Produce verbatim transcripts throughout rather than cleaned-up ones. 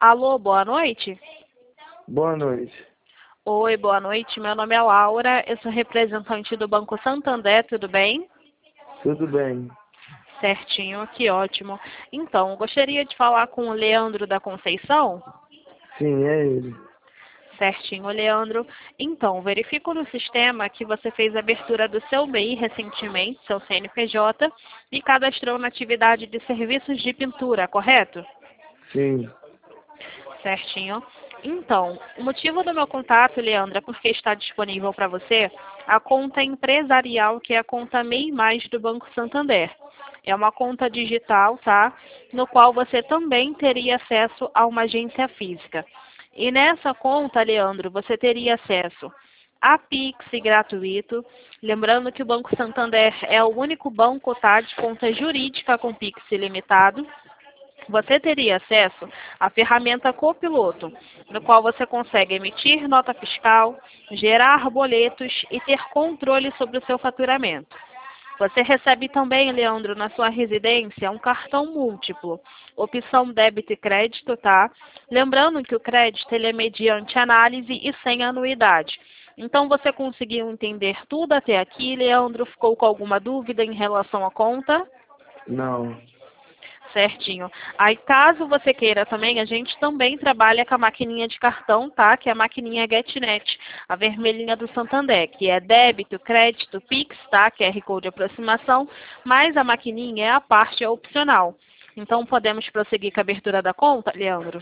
Alô, boa noite. Boa noite. Oi, boa noite. Meu nome é Laura, eu sou representante do Banco Santander, tudo bem? Tudo bem. Certinho, que ótimo. Então, gostaria de falar com o Leandro da Conceição? Sim, é ele. Certinho, Leandro. Então, verifico no sistema que você fez a abertura do seu B I recentemente, seu C N P J, e cadastrou na atividade de serviços de pintura, correto? Sim. Certinho. Então, o motivo do meu contato, Leandro, é porque está disponível para você a conta empresarial, que é a conta M E I Mais do Banco Santander. É uma conta digital, tá? No qual você também teria acesso a uma agência física. E nessa conta, Leandro, você teria acesso a Pix gratuito. Lembrando que o Banco Santander é o único banco, tá, de conta jurídica com Pix ilimitado. Você teria acesso à ferramenta Copiloto, no qual você consegue emitir nota fiscal, gerar boletos e ter controle sobre o seu faturamento. Você recebe também, Leandro, na sua residência, um cartão múltiplo, opção débito e crédito, tá? Lembrando que o crédito ele é mediante análise e sem anuidade. Então, você conseguiu entender tudo até aqui, Leandro? Ficou com alguma dúvida em relação à conta? Não. Certinho. Aí, caso você queira também, a gente também trabalha com a maquininha de cartão, tá? Que é a maquininha GetNet, a vermelhinha do Santander, que é débito, crédito, Pix, tá? Q R Code de aproximação, mas a maquininha é a parte opcional. Então, podemos prosseguir com a abertura da conta, Leandro?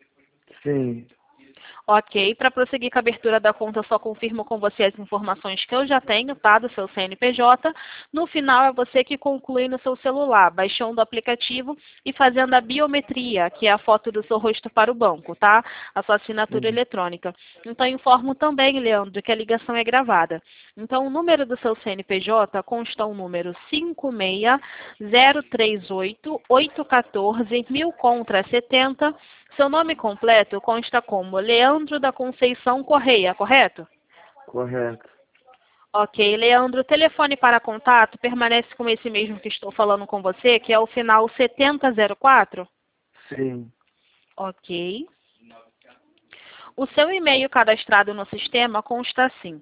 Sim. Ok, para prosseguir com a abertura da conta, eu só confirmo com você as informações que eu já tenho, tá, do seu C N P J. No final, é você que conclui no seu celular, baixando o aplicativo e fazendo a biometria, que é a foto do seu rosto para o banco, tá? A sua assinatura Sim. eletrônica. Então, informo também, Leandro, que a ligação é gravada. Então, o número do seu C N P J consta o número cinco seis zero três oito oito um quatro mil contra setenta. Seu nome completo consta como Leandro da Conceição Correia, correto? Correto. Ok, Leandro, o telefone para contato permanece com esse mesmo que estou falando com você, que é o final setenta zero quatro? Sim. Ok. O seu e-mail cadastrado no sistema consta assim: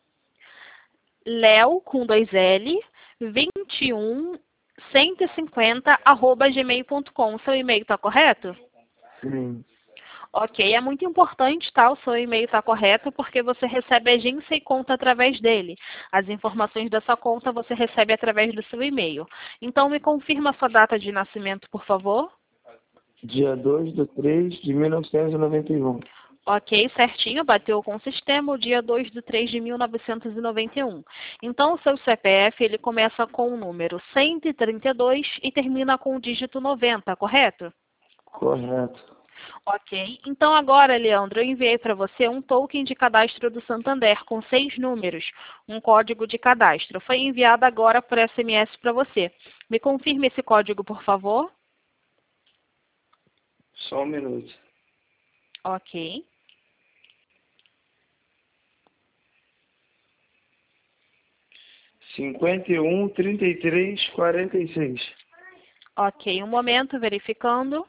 Leo, com dois L, vinte e um, cento e cinquenta, arroba gmail ponto com. O seu e-mail está correto? Sim. Ok, é muito importante, tá? O seu e-mail está correto, porque você recebe agência e conta através dele. As informações da sua conta você recebe através do seu e-mail. Então, me confirma a sua data de nascimento, por favor. Dia dois de três de mil novecentos e noventa e um. Ok, certinho, bateu com o sistema o dia dois de três de mil novecentos e noventa e um. Então, o seu C P F, ele começa com o número cento e trinta e dois e termina com o dígito noventa, correto? Correto. Ok. Então agora, Leandro, eu enviei para você um token de cadastro do Santander com seis números, um código de cadastro. Foi enviado agora por S M S para você. Me confirme esse código, por favor. Só um minuto. Ok. cinquenta e um, trinta e três, quarenta e seis. Ok, um momento, verificando.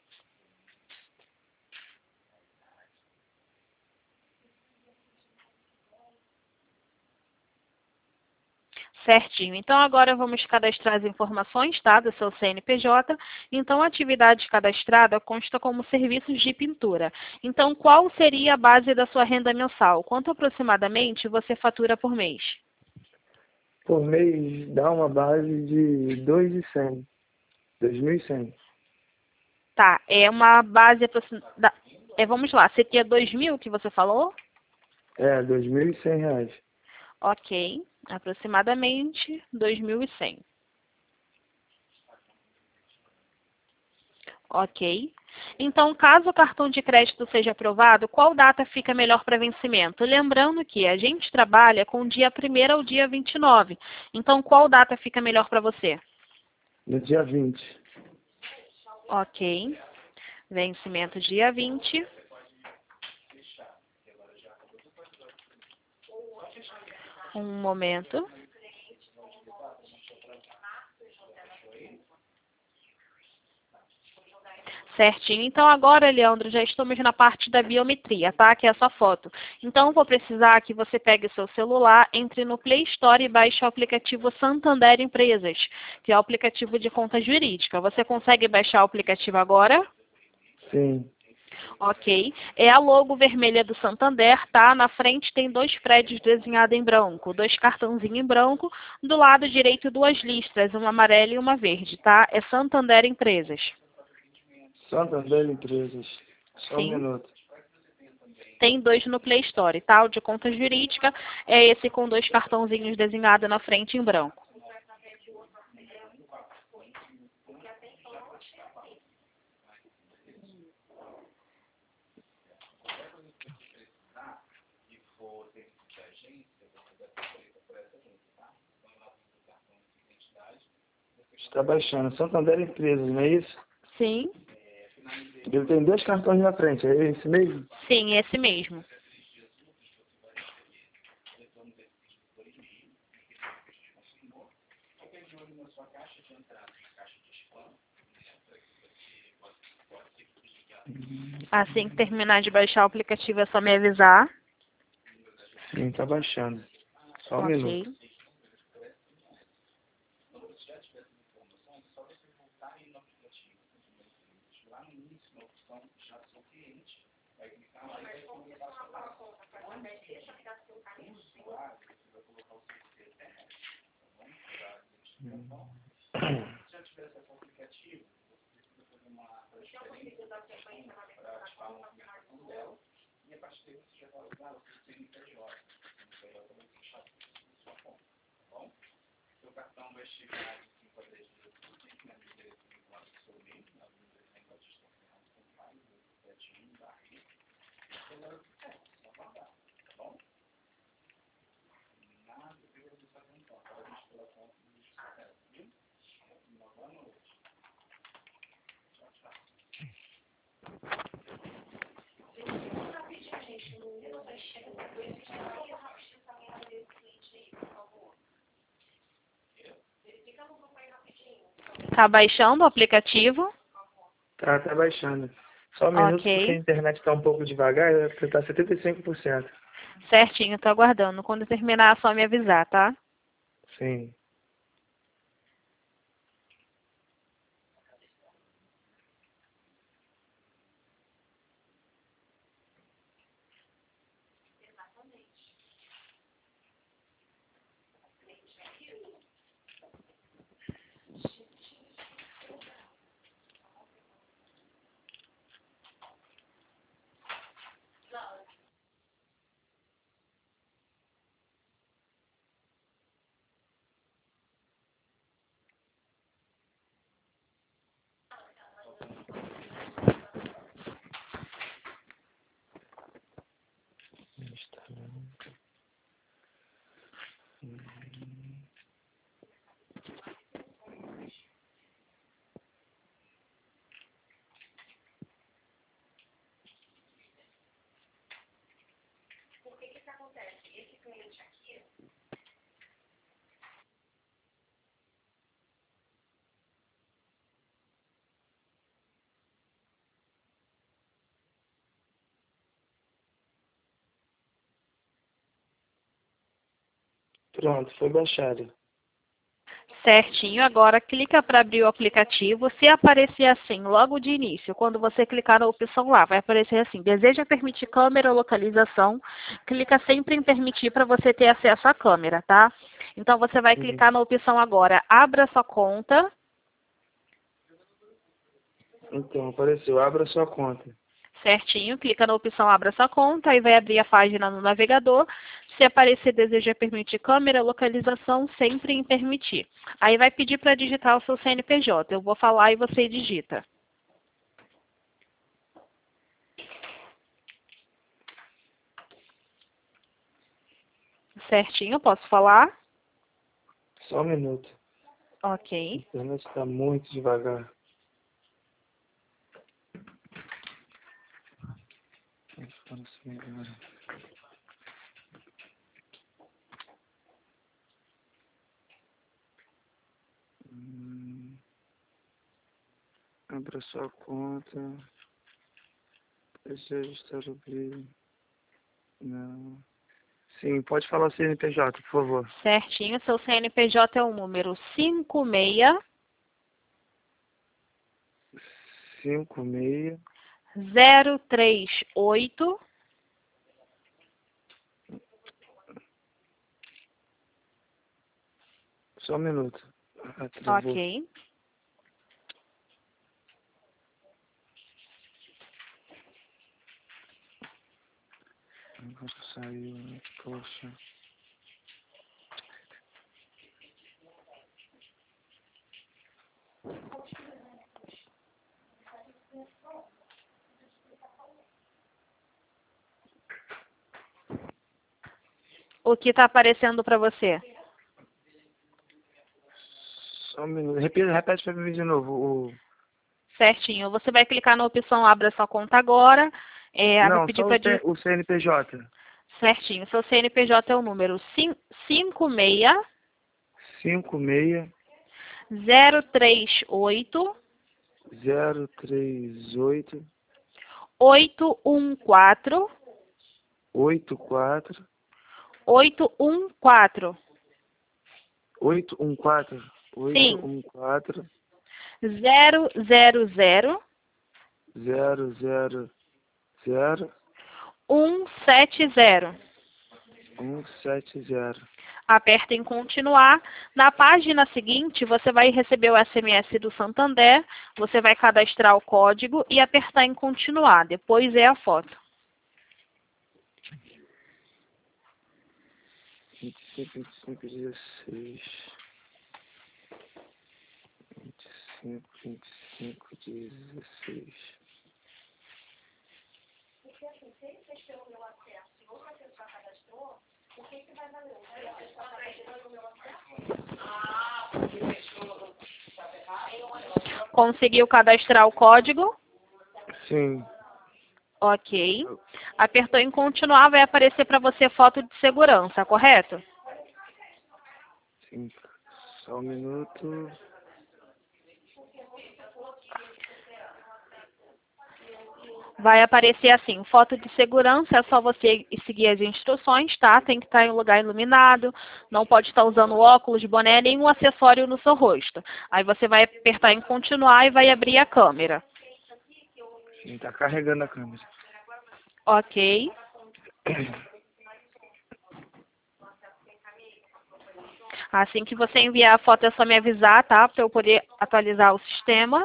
Certinho. Então, agora vamos cadastrar as informações, tá, do seu C N P J. Então, a atividade cadastrada consta como serviços de pintura. Então, qual seria a base da sua renda mensal? Quanto aproximadamente você fatura por mês? Por mês dá uma base de dois mil e cem. dois mil e cem. Tá, é uma base aproximada. É, vamos lá, seria dois mil que você falou? É, dois mil e cem reais. Ok, aproximadamente dois mil e cem. Ok. Então, caso o cartão de crédito seja aprovado, qual data fica melhor para vencimento? Lembrando que a gente trabalha com o dia primeiro ao dia vinte e nove. Então, qual data fica melhor para você? No dia vinte. Ok. Vencimento dia vinte. Um momento. Certinho. Então agora, Leandro, já estamos na parte da biometria, tá? Que é a sua foto. Então vou precisar que você pegue o seu celular, entre no Play Store e baixe o aplicativo Santander Empresas, que é o aplicativo de conta jurídica. Você consegue baixar o aplicativo agora? Sim. Ok. É a logo vermelha do Santander, tá? Na frente tem dois prédios desenhados em branco, dois cartãozinhos em branco. Do lado direito, duas listras, uma amarela e uma verde, tá? É Santander Empresas. Santander Empresas. Só um Sim. minuto. Tem dois no Play Store, tá? O de conta jurídica é esse com dois cartãozinhos desenhados na frente em branco. Está baixando. Santander Empresas, não é isso? Sim. Ele tem dois cartões na frente, é esse mesmo? Sim, esse mesmo. Assim que terminar de baixar o aplicativo é só me avisar. Sim, está baixando. Só um Ok. minuto. Tá baixando o aplicativo? Tá, tá baixando. Só um minuto porque a Ok. internet está um pouco devagar, está setenta e cinco por cento. Certinho, tô aguardando. Quando terminar é só me avisar, tá? Sim. Pronto, foi baixado. Certinho. Agora clica para abrir o aplicativo. Se aparecer assim, logo de início, quando você clicar na opção lá, vai aparecer assim, deseja permitir câmera ou localização. Clica sempre em permitir para você ter acesso à câmera, tá? Então você vai Sim. clicar na opção agora, abra sua conta. Então, apareceu, abra sua conta. Certinho, clica na opção abra sua conta, aí vai abrir a página no navegador. Se aparecer deseja permitir câmera, localização, sempre em permitir. Aí vai pedir para digitar o seu C N P J. Eu vou falar e você digita. Certinho, posso falar? Só um minuto. A Ok. internet está muito devagar. Vai ficando assim agora. Hum. Abra sua conta. Deseja estar abrir. Não. Sim, pode falar o C N P J, por favor. Certinho. Seu C N P J é o número cinco seis Cinco meia. zero três oito Só um minuto. Ah, travou. Ok. Agora saiu, né? Poxa. O que está aparecendo para você? Só um minuto. Repete, repete pra mim de novo. O... Certinho. Você vai clicar na opção Abra sua conta agora. É, vai Não, pedir só o, para... C... o C N P J. Certinho. Seu C N P J é o número cinco seis Cinco meia. zero três oito Zero três oito. oito um quatro Oito quatro. oito um quatro. Oito um quatro. Oito Sim. um quatro. zero zero zero Zero zero zero. um sete zero. Um sete zero. Aperta em continuar. Na página seguinte, você vai receber o S M S do Santander, você vai cadastrar o código e apertar em continuar. Depois é a foto. Vinte e cinco, vinte e cinco, dezesseis. Vinte e cinco, vinte e cinco, dezesseis. Conseguiu cadastrar o código? Sim. Ok. Apertou em continuar, vai aparecer para você foto de segurança, correto? Sim. Só um minuto. Vai aparecer assim, foto de segurança, é só você seguir as instruções, tá? Tem que estar em um lugar iluminado, não pode estar usando óculos, boné, nenhum acessório no seu rosto. Aí você vai apertar em continuar e vai abrir a câmera. Sim, tá carregando a câmera. Ok. Assim que você enviar a foto é só me avisar, tá? Para eu poder atualizar o sistema.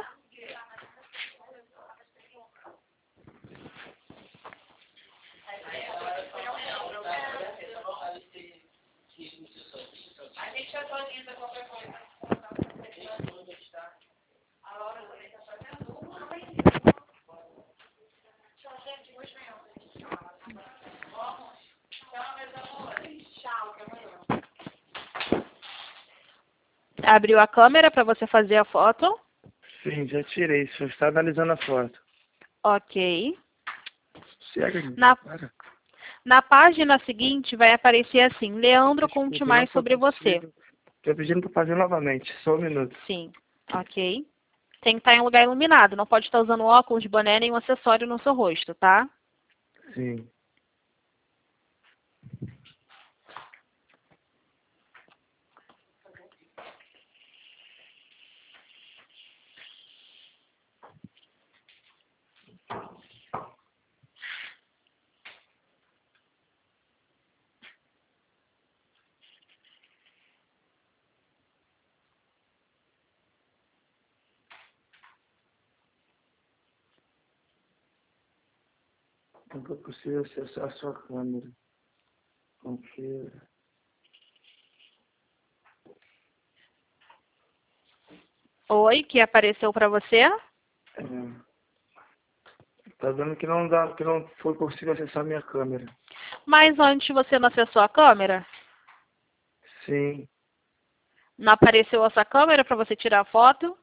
Abriu a câmera para você fazer a foto. Sim, já tirei. Só está analisando a foto. Ok. Chega, Na, para. na página seguinte vai aparecer assim, Leandro, conte Desculpe, não mais foi sobre você. possível. Estou pedindo para fazer novamente. Só um minuto. Sim. Ok. Tem que estar em um lugar iluminado, não pode estar usando óculos, boné, nenhum acessório no seu rosto, tá? Sim. Não foi possível acessar a sua câmera. Confira. Oi, que apareceu para você? É. Tá dando que não dá, que não foi possível acessar a minha câmera. Mas antes você não acessou a câmera? Sim. Não apareceu a sua câmera para você tirar a foto?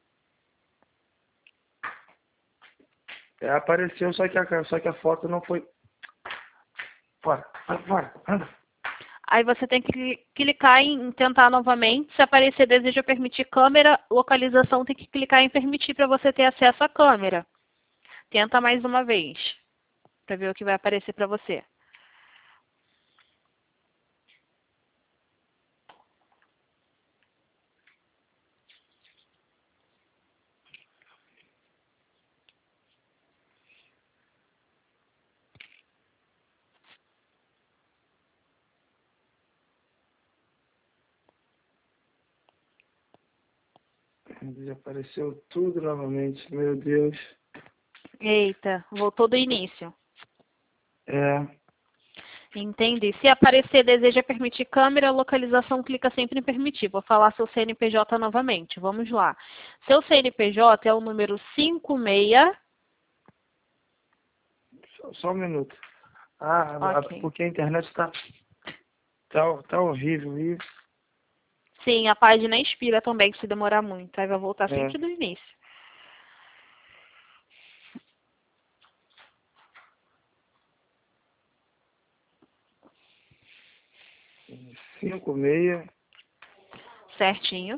É, apareceu, só que, a, só que a foto não foi... Fora, fora, fora, anda. Aí você tem que cli- clicar em tentar novamente. Se aparecer deseja permitir câmera, localização, tem que clicar em permitir para você ter acesso à câmera. Tenta mais uma vez, para ver o que vai aparecer para você. Desapareceu tudo novamente, meu Deus. Eita, voltou do início. É, Entendi. Se aparecer deseja permitir câmera, localização, clica sempre em permitir. Vou falar seu C N P J novamente. Vamos lá. Seu C N P J é o número cinco seis. só, só um minuto. Ah, a- Ok. porque a internet está tá, tá horrível. E, Sim, a página expira também, se demorar muito. Aí vai voltar é, sempre do início. cinco seis Certinho.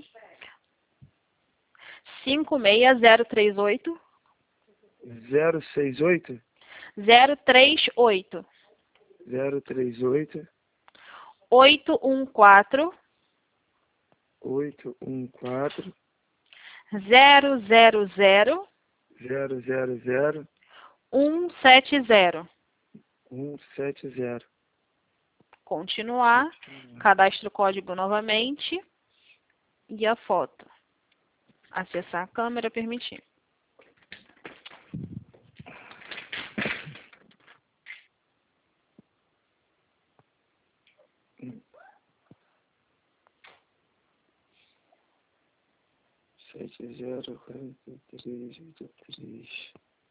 cinco seis zero três oito zero seis oito zero três oito zero três oito oito um quatro oito um quatro zero zero zero zero zero zero um sete zero. um sete zero. Continuar. Cadastro o código novamente. E a foto. Acessar a câmera, permitir. sete zero quatro três oito três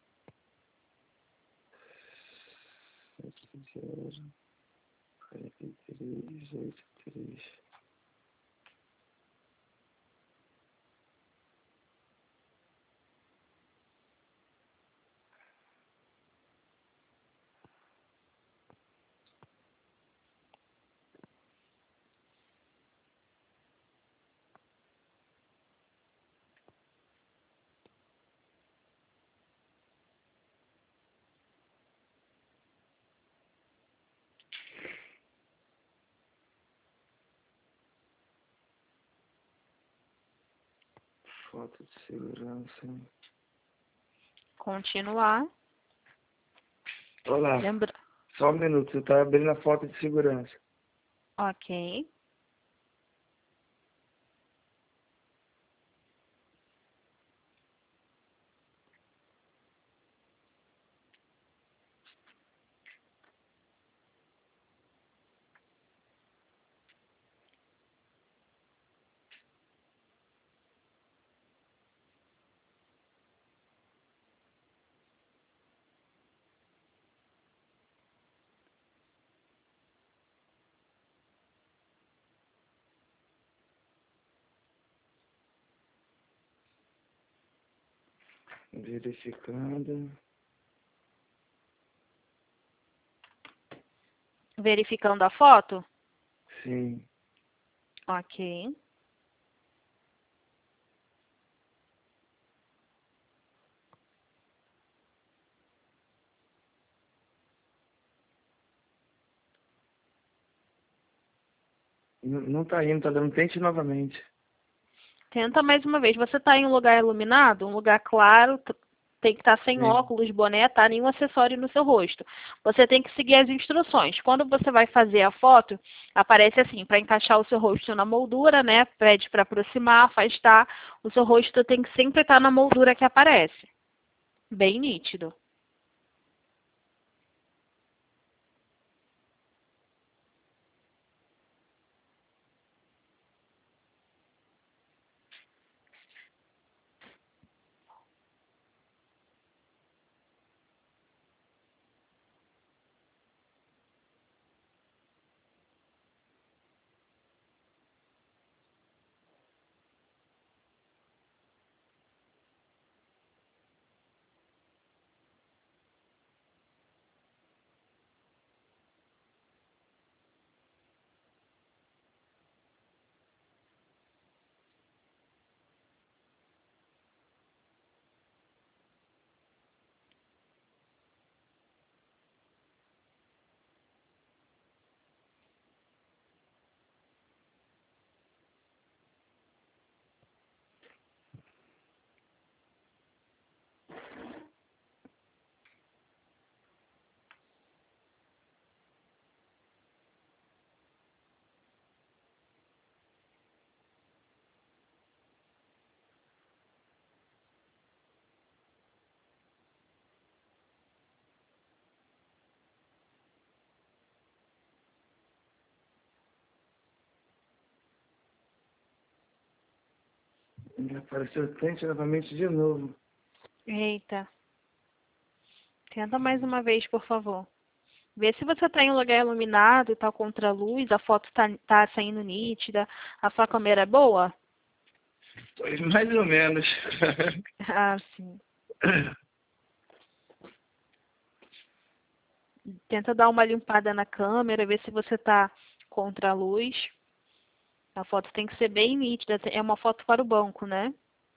sete zero quatro três oito três. Foto de segurança. Continuar. Olá, Lembra... só um minuto, você está abrindo a foto de segurança. Ok. Verificando. Verificando a foto? Sim. Ok. N- Não está indo, está dando tente novamente. Tenta mais uma vez. Você está em um lugar iluminado, um lugar claro, t- tem que estar sem Sim. óculos, boné, tá? Nenhum acessório no seu rosto. Você tem que seguir as instruções. Quando você vai fazer a foto, aparece assim, para encaixar o seu rosto na moldura, né? Pede para aproximar, afastar. O seu rosto tem que sempre estar na moldura que aparece. Bem nítido. Apareceu tente novamente de novo. Eita. Tenta mais uma vez, por favor. Vê se você está em um lugar iluminado e está contra a luz, a foto está tá saindo nítida, a sua câmera é boa? Pois mais ou menos. Ah, sim. Tenta dar uma limpada na câmera, ver se você está contra a luz. A foto tem que ser bem nítida. É uma foto para o banco, né?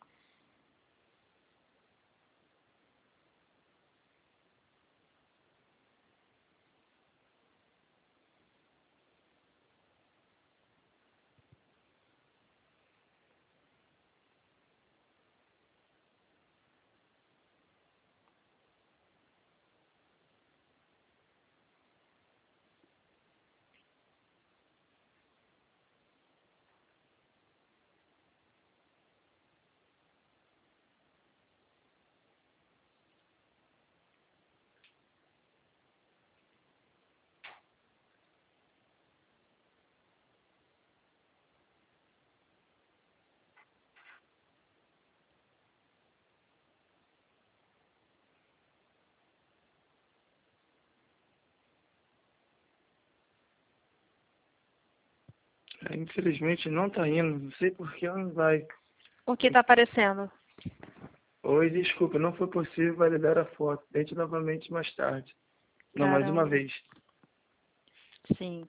Infelizmente não tá indo, não sei por que ela não vai. O que está aparecendo? Oi, desculpa, não foi possível validar a foto. Tente novamente mais tarde. Não, mais uma Caramba. vez. Sim.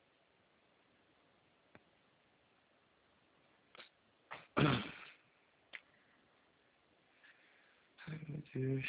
Ai, meu Deus.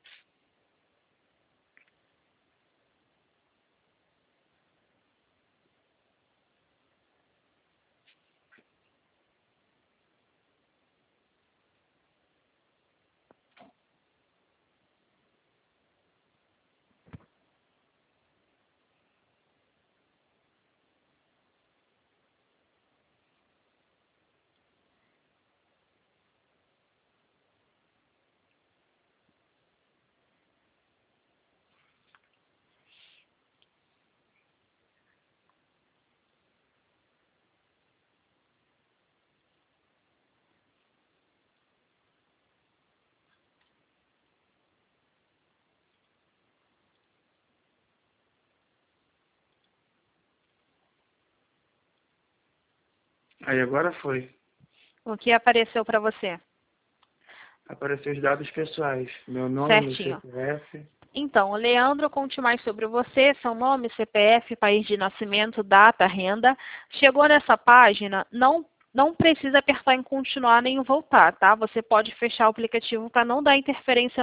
Aí agora foi. O que apareceu para você? Apareceu os dados pessoais. Meu nome, meu Certinho. C P F. Então, Leandro, conte mais sobre você, seu nome, C P F, país de nascimento, data, renda. Chegou nessa página, não, não precisa apertar em continuar nem em voltar, tá? Você pode fechar o aplicativo para não dar interferência